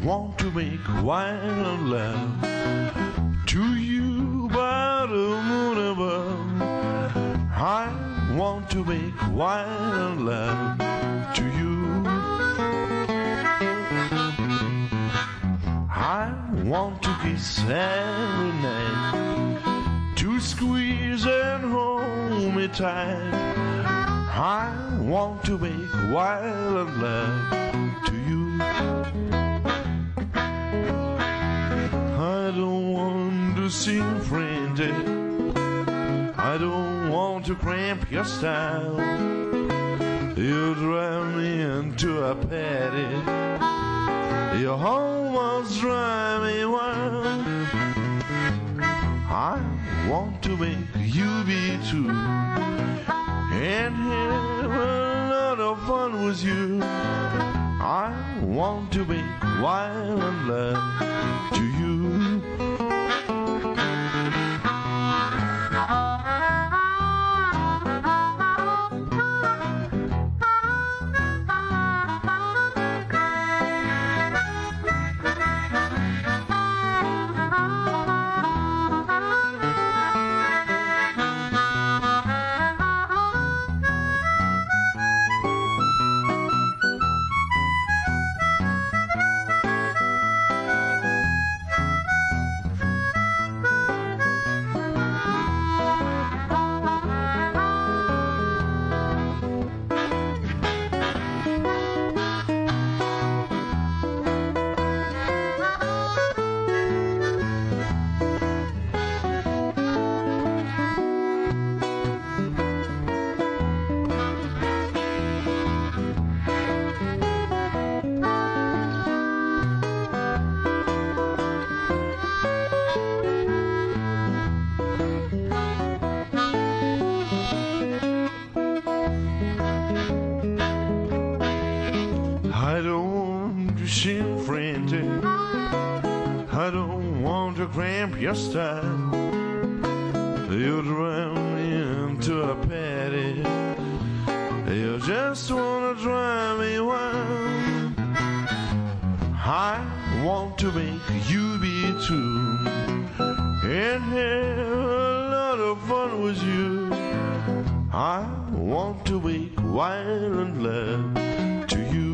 want to make wild love to you by the moon above. I want to make wild love to you. I want to kiss every night, to squeeze and hold me tight. I want to make wild love to you. I don't want to seem frantic, I don't want to cramp your style. You drive me into a paddy, you almost drive me wild. I want to make you be true and have a lot of fun with you. I want to make wild love to you. I don't want to seem frantic, I don't want to cramp your style. You drive me into a paddy, you just wanna drive me wild. I want to make you be true and have a lot of fun with you. I want to make wild love to you.